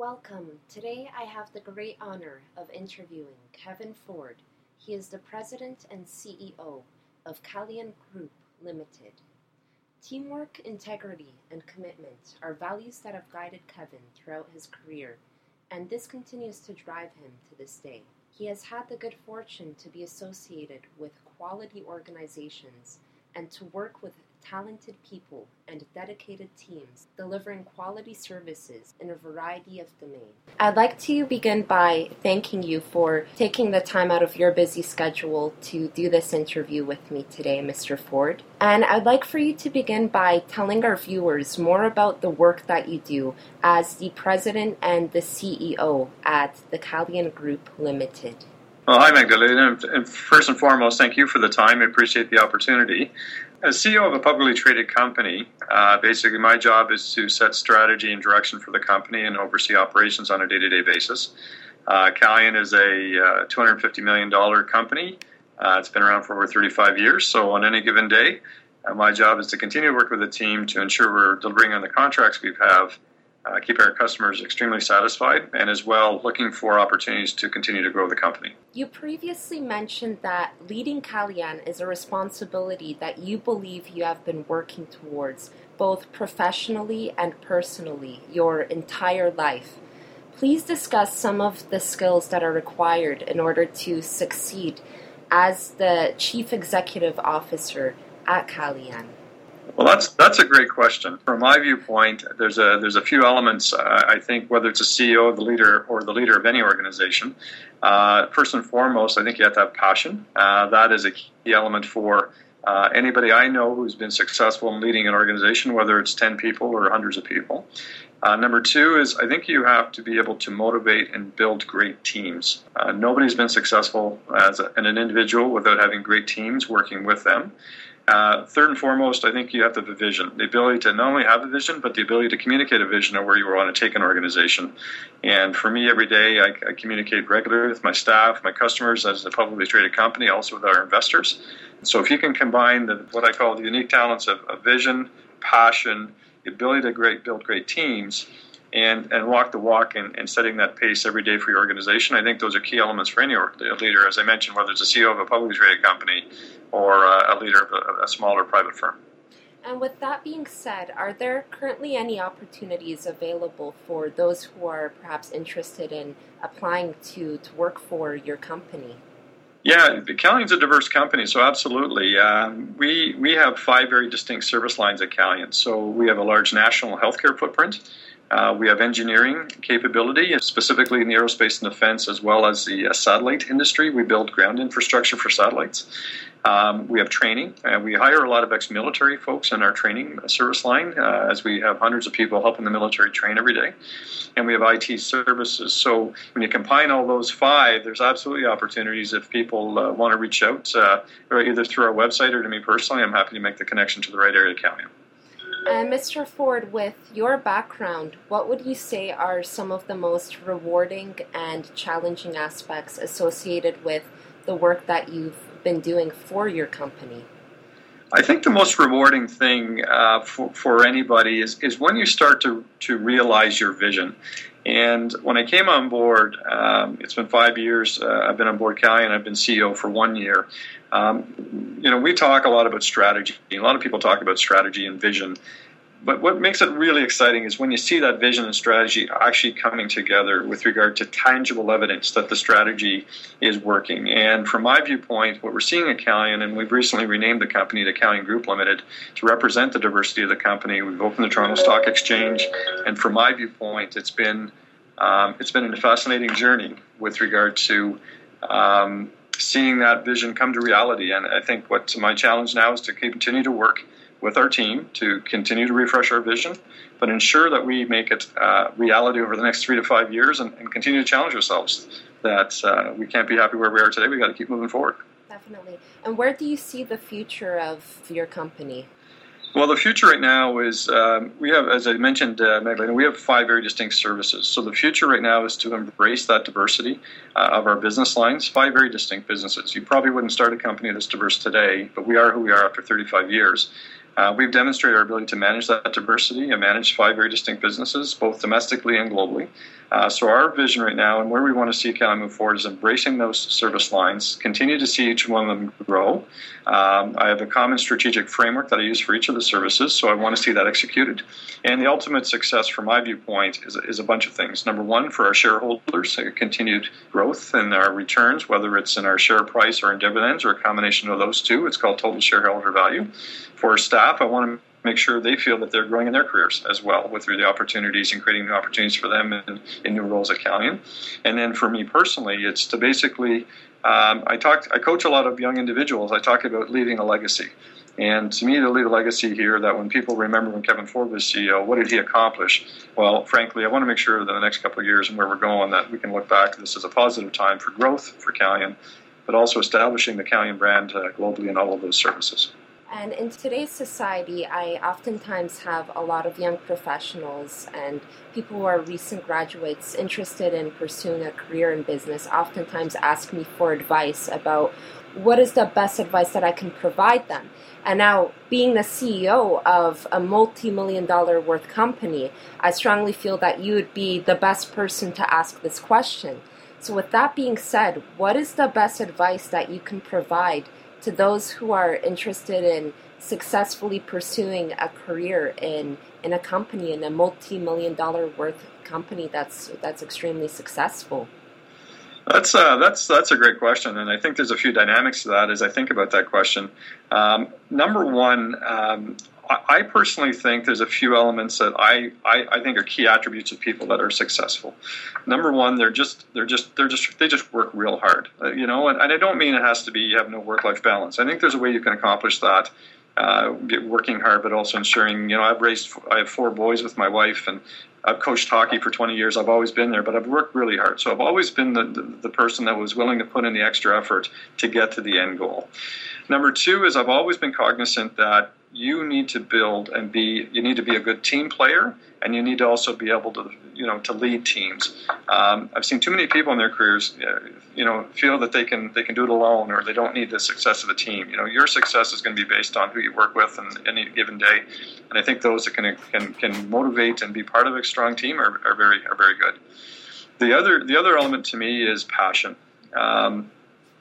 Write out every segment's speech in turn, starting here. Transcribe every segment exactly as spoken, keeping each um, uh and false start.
Welcome. Today I have the great honor of interviewing Kevin Ford. He is the President and C E O of Calian Group Limited. Teamwork, integrity, and commitment are values that have guided Kevin throughout his career, and this continues to drive him to this day. He has had the good fortune to be associated with quality organizations and to work with talented people and dedicated teams delivering quality services in a variety of domains. I'd like to begin by thanking you for taking the time out of your busy schedule to do this interview with me today, Mister Ford. And I'd like for you to begin by telling our viewers more about the work that you do as the President and the C E O at the Calian Group Limited. Well, hi, Magdalena. And first and foremost, thank you for the time. I appreciate the opportunity. As C E O of a publicly traded company, uh, basically my job is to set strategy and direction for the company and oversee operations on a day-to-day basis. Uh, Calian is a uh, two hundred fifty million dollars company. Uh, it's been around for over thirty-five years, so on any given day, uh, my job is to continue to work with the team to ensure we're delivering on the contracts we have, uh, keep our customers extremely satisfied, and as well looking for opportunities to continue to grow the company. You previously mentioned that leading Calian is a responsibility that you believe you have been working towards, both professionally and personally, your entire life. Please discuss some of the skills that are required in order to succeed as the Chief Executive Officer at Calian. Well, that's that's a great question. From my viewpoint, there's a there's a few elements. Uh, I think whether it's a C E O, the leader, or the leader of any organization, uh, first and foremost, I think you have to have passion. Uh, that is a key element for uh, anybody I know who's been successful in leading an organization, whether it's ten people or hundreds of people. Uh, number two is I think you have to be able to motivate and build great teams. Uh, nobody's been successful as a, an individual without having great teams working with them. Uh, third and foremost, I think you have to have a vision, the ability to not only have a vision, but the ability to communicate a vision of where you want to take an organization. And for me, every day, I, I communicate regularly with my staff, my customers, as a publicly traded company, also with our investors. So if you can combine the, what I call the unique talents of, of vision, passion, the ability to great, build great teams, and, and walk the walk and, and setting that pace every day for your organization, I think those are key elements for any leader, as I mentioned, whether it's a C E O of a publicly traded company or a leader of a, a smaller private firm. And with that being said, are there currently any opportunities available for those who are perhaps interested in applying to, to work for your company? Yeah, Calian's a diverse company, so absolutely. Um, we we have five very distinct service lines at Calian. So we have a large national healthcare footprint. Uh, we have engineering capability, specifically in the aerospace and defense, as well as the uh, satellite industry. We build ground infrastructure for satellites. Um, we have training, and we hire a lot of ex-military folks in our training service line, uh, as we have hundreds of people helping the military train every day. And we have I T services. So when you combine all those five, there's absolutely opportunities if people uh, want to reach out, uh, either through our website or to me personally. I'm happy to make the connection to the right area of Calian. And Mister Ford, with your background, what would you say are some of the most rewarding and challenging aspects associated with the work that you've been doing for your company? I think the most rewarding thing uh, for, for anybody is, is when you start to, to realize your vision. And when I came on board, um, it's been five years, uh, I've been on board Calian, I've been C E O for one year. Um, you know, we talk a lot about strategy. A lot of people talk about strategy and vision. But what makes it really exciting is when you see that vision and strategy actually coming together with regard to tangible evidence that the strategy is working. And from my viewpoint, what we're seeing at Calian, and we've recently renamed the company to Calian Group Limited to represent the diversity of the company. We've opened the Toronto Stock Exchange, and from my viewpoint, it's been um, it's been a fascinating journey with regard to um, seeing that vision come to reality. And I think what my challenge now is to continue to work with our team to continue to refresh our vision, but ensure that we make it uh, reality over the next three to five years and, and continue to challenge ourselves that uh, we can't be happy where we are today. We've got to keep moving forward. Definitely. And where do you see the future of your company? Well, the future right now is um, we have, as I mentioned, uh, Magdalena, we have five very distinct services. So the future right now is to embrace that diversity uh, of our business lines, five very distinct businesses. You probably wouldn't start a company that's diverse today, but we are who we are after thirty-five years. Uh, we've demonstrated our ability to manage that diversity and manage five very distinct businesses, both domestically and globally. Uh, so our vision right now and where we want to see Calian move forward is embracing those service lines, continue to see each one of them grow. Um, I have a common strategic framework that I use for each of the services, so I want to see that executed. And the ultimate success from my viewpoint is, is a bunch of things. Number one, for our shareholders, a continued growth in our returns, whether it's in our share price or in dividends or a combination of those two. It's called total shareholder value. For our staff, I want to make sure they feel that they're growing in their careers as well, with through the opportunities and creating new opportunities for them in, in new roles at Calian. And then for me personally, it's to basically, um, I talk, I coach a lot of young individuals. I talk about leaving a legacy. And to me, to leave a legacy here that when people remember when Kevin Ford was C E O, what did he accomplish? Well, frankly, I want to make sure that the next couple of years and where we're going, that we can look back, this is a positive time for growth for Calian, but also establishing the Calian brand uh, globally in all of those services. And in today's society, I oftentimes have a lot of young professionals and people who are recent graduates interested in pursuing a career in business oftentimes ask me for advice about what is the best advice that I can provide them. And now, being the C E O of a multi-million dollar worth company, I strongly feel that you would be the best person to ask this question. So with that being said, what is the best advice that you can provide to those who are interested in successfully pursuing a career in, in a company, in a multi-million dollar worth company that's that's extremely successful? That's uh, that's that's a great question, and I think there's a few dynamics to that as I think about that question. Um, number one, um, I, I personally think there's a few elements that I, I, I think are key attributes of people that are successful. Number one, they're just they're just they're just they just work real hard, uh, you know, and, and I don't mean it has to be you have no work-life balance. I think there's a way you can accomplish that. Uh, working hard, but also ensuring, you know, I've raised, I have four boys with my wife, and I've coached hockey for twenty years. I've always been there, but I've worked really hard. So I've always been the, the, the person that was willing to put in the extra effort to get to the end goal. Number two is I've always been cognizant that you need to build and be, you need to be a good team player, and you need to also be able to, you know, to lead teams. Um, I've seen too many people in their careers, uh, you know, feel that they can they can do it alone, or they don't need the success of a team. You know, your success is going to be based on who you work with on any given day, and I think those that can can can motivate and be part of a strong team are, are very are very good. The other the other element to me is passion. Um,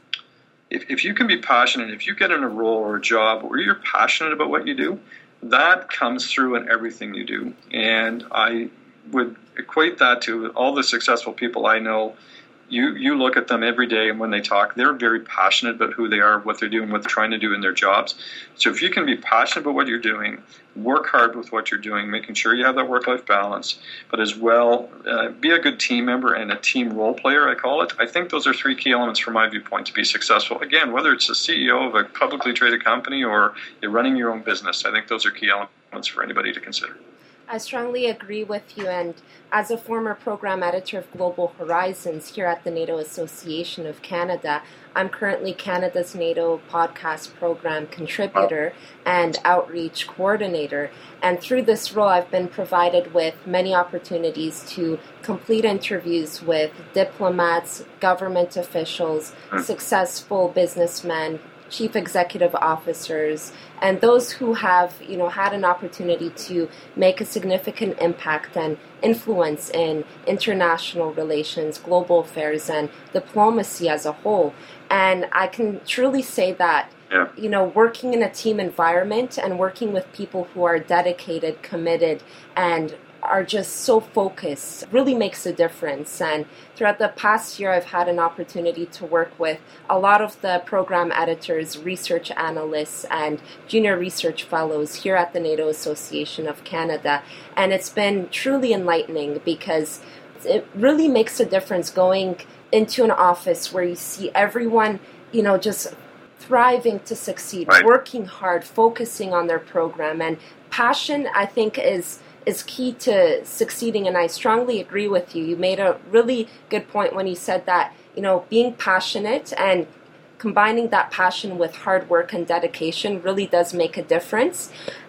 If, if you can be passionate, if you get in a role or a job where you're passionate about what you do, that comes through in everything you do. And I would equate that to all the successful people I know. You you look at them every day, and when they talk, they're very passionate about who they are, what they're doing, what they're trying to do in their jobs. So if you can be passionate about what you're doing, work hard with what you're doing, making sure you have that work-life balance, but as well, uh, be a good team member and a team role player, I call it. I think those are three key elements from my viewpoint to be successful. Again, whether it's a C E O of a publicly traded company or you're running your own business, I think those are key elements for anybody to consider. I strongly agree with you, and as a former program editor of Global Horizons here at the NATO Association of Canada, I'm currently Canada's NATO podcast program contributor and outreach coordinator. And through this role, I've been provided with many opportunities to complete interviews with diplomats, government officials, successful businessmen, chief executive officers, and those who have, you know, had an opportunity to make a significant impact and influence in international relations, global affairs, and diplomacy as a whole. And I can truly say that, yeah. you know, working in a team environment and working with people who are dedicated, committed, and are just so focused really makes a difference. And throughout the past year, I've had an opportunity to work with a lot of the program editors, research analysts, and junior research fellows here at the NATO Association of Canada. And it's been truly enlightening because it really makes a difference going into an office where you see everyone, you know, just thriving to succeed, right. working hard, focusing on their program. And passion, I think, is is key to succeeding, and I strongly agree with you. You made a really good point when you said that, you know, being passionate and combining that passion with hard work and dedication really does make a difference.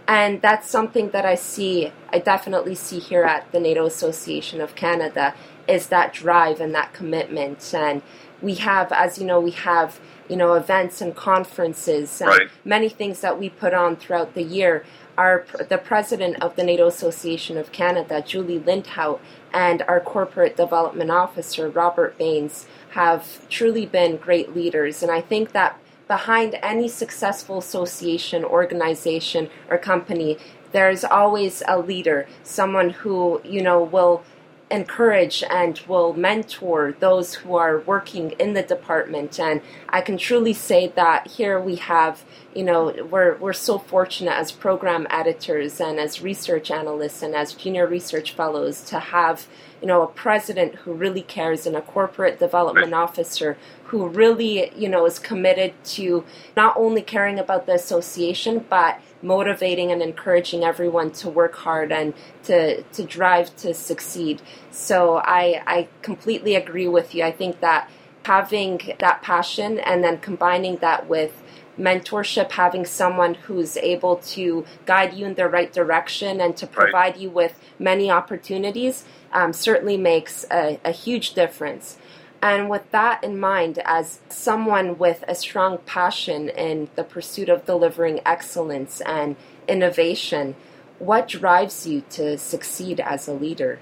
And that's something that I see, I definitely see here at the NATO Association of Canada, is that drive and that commitment. And we have, as you know, we have, you know, events and conferences and right. many things that we put on throughout the year. Our, the president of the NATO Association of Canada, Julie Lindhout, and our corporate development officer, Robert Baines, have truly been great leaders. And I think that behind any successful association, organization, or company, there's always a leader, someone who, you know, will encourage and will mentor those who are working in the department. And I can truly say that here we have, you know, we're we're so fortunate as program editors and as research analysts and as junior research fellows to have, you know, a president who really cares and a corporate development officer who really, you know, is committed to not only caring about the association, but motivating and encouraging everyone to work hard and to to drive to succeed. So I, I completely agree with you. I think that having that passion and then combining that with mentorship, having someone who's able to guide you in the right direction and to provide right. you with many opportunities um, certainly makes a, a huge difference. And with that in mind, as someone with a strong passion in the pursuit of delivering excellence and innovation, what drives you to succeed as a leader?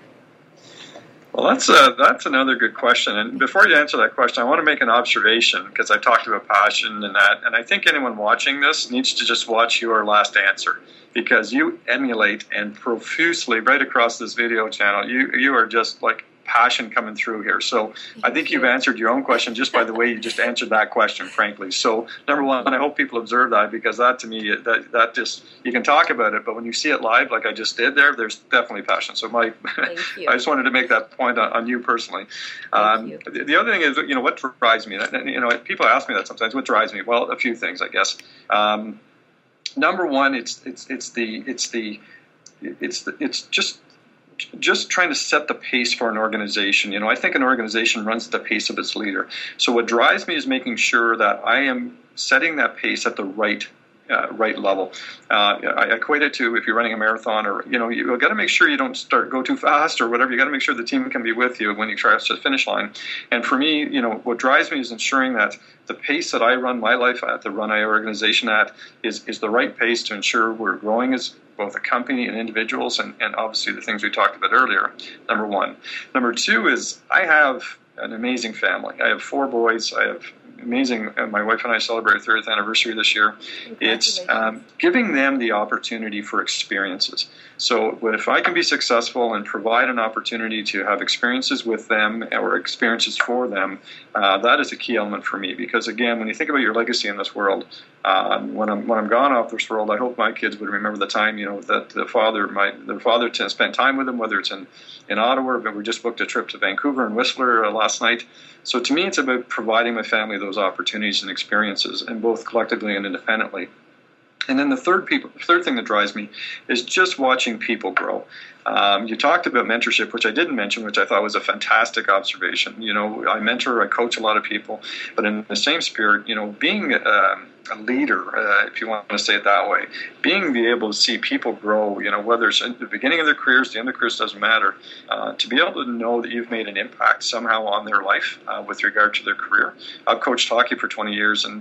Well, that's a, that's another good question. And before you answer that question, I want to make an observation, because I've talked about passion and that, and I think anyone watching this needs to just watch your last answer, because you emulate and profusely right across this video channel. You you are just like passion coming through here. So I think you've answered your own question just by the way you just answered that question, frankly. So number one, I hope people observe that, because that to me, that that just, you can talk about it, but when you see it live like I just did there, there's definitely passion. So my, I just wanted to make that point on, on you personally. Um, you. The, the other thing is, you know, what drives me? You know, people ask me that sometimes. What drives me? Well, a few things, I guess. Um, number one, it's it's it's the it's the it's the, it's just. just trying to set the pace for an organization. You know, I think an organization runs at the pace of its leader. So what drives me is making sure that I am setting that pace at the right uh, right level. Uh, I equate it to if you're running a marathon, or, you know, you've got to make sure you don't start go too fast or whatever. You got to make sure the team can be with you when you cross the finish line. And for me, you know, what drives me is ensuring that the pace that I run my life at, the run my organization at, is, is the right pace to ensure we're growing as both a company and individuals, and, and obviously the things we talked about earlier, number one. Number two is I have an amazing family. I have four boys. I have amazing, uh, my wife and I celebrate our thirtieth anniversary this year. It's um, giving them the opportunity for experiences. So if I can be successful and provide an opportunity to have experiences with them or experiences for them, uh, that is a key element for me. Because again, when you think about your legacy in this world, um, when I'm when I'm gone off this world, I hope my kids would remember the time, you know, that the father, my their father, to spend time with them, whether it's in in Ottawa, but we just booked a trip to Vancouver and Whistler uh, last night. So to me, it's about providing my family those opportunities and experiences, and both collectively and independently. And then the third people, the third thing that drives me is just watching people grow. Um, you talked about mentorship, which I didn't mention, which I thought was a fantastic observation. You know, I mentor, I coach a lot of people, but in the same spirit, you know, being uh, a leader, uh, if you want to say it that way, being be able to see people grow, you know, whether it's at the beginning of their careers, the end of their careers, doesn't matter, uh, to be able to know that you've made an impact somehow on their life uh, with regard to their career. I've coached hockey for twenty years, and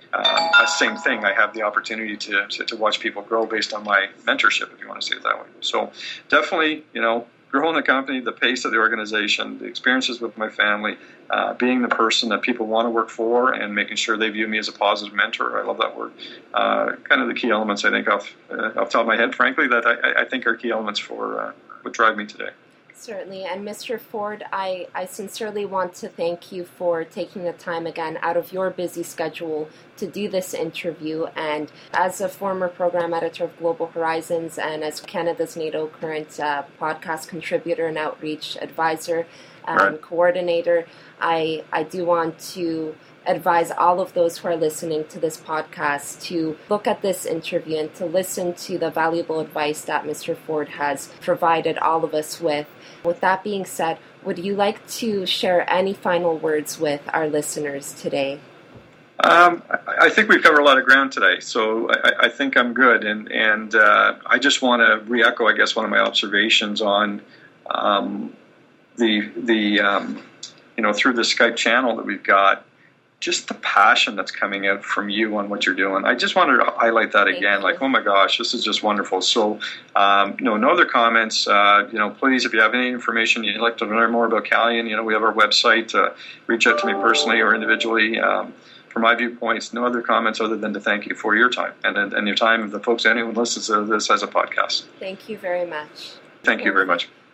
Um, same thing. I have the opportunity to, to to watch people grow based on my mentorship, if you want to say it that way. So definitely, you know, growing the company, the pace of the organization, the experiences with my family, uh, being the person that people want to work for, and making sure they view me as a positive mentor. I love that word. Uh, kind of the key elements, I think, off uh, off the top of my head, frankly, that I, I think are key elements for uh, what drive me today. Certainly. And Mister Ford, I, I sincerely want to thank you for taking the time again out of your busy schedule to do this interview. And as a former program editor of Global Horizons and as Canada's NATO current uh, podcast contributor and outreach advisor and right. coordinator, I, I do want to advise all of those who are listening to this podcast to look at this interview and to listen to the valuable advice that Mister Ford has provided all of us with. With that being said, would you like to share any final words with our listeners today? Um, I, I think we've covered a lot of ground today, so I, I think I'm good. And and uh, I just want to re-echo, I guess, one of my observations on um, the the um, you know through the Skype channel that we've got. Just the passion that's coming out from you on what you're doing. I just wanted to highlight that Thank again. you. Like, oh my gosh, this is just wonderful. So, um, no, no other comments. Uh, you know, please, if you have any information you'd like to learn more about Calian, you know, we have our website. Uh, reach out to me personally or individually. Um, from my viewpoints, no other comments other than to thank you for your time and and your time of the folks anyone listens to this as a podcast. Thank you very much. Thank you very much.